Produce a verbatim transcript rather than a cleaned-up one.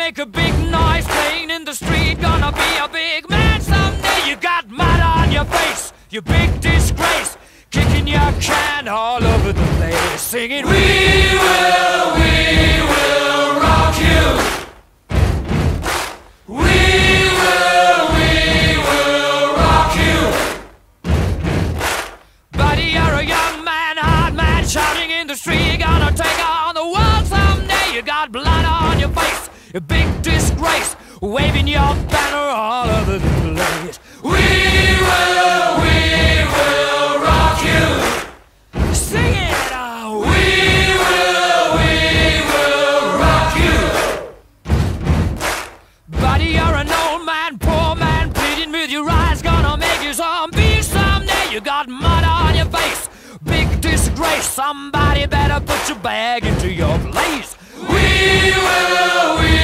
make a big noise playing in the street. Gonna be a big man someday. You got mud on your face, you big disgrace. Kicking your can all over the place, singing, we will, we will rock you. We will, we will rock you. Buddy, you're a young man, hard man, shouting in the street. You're gonna take on the world someday. You got blood on your face, a big disgrace, waving your banner all over the place. We will, we will rock you. Sing it out. We will, we will rock you. Buddy, you're an old man, poor man, pleading with your eyes. Gonna make you zombie someday. You got mud on your face, big disgrace. Somebody better put your bag into your place. We will, we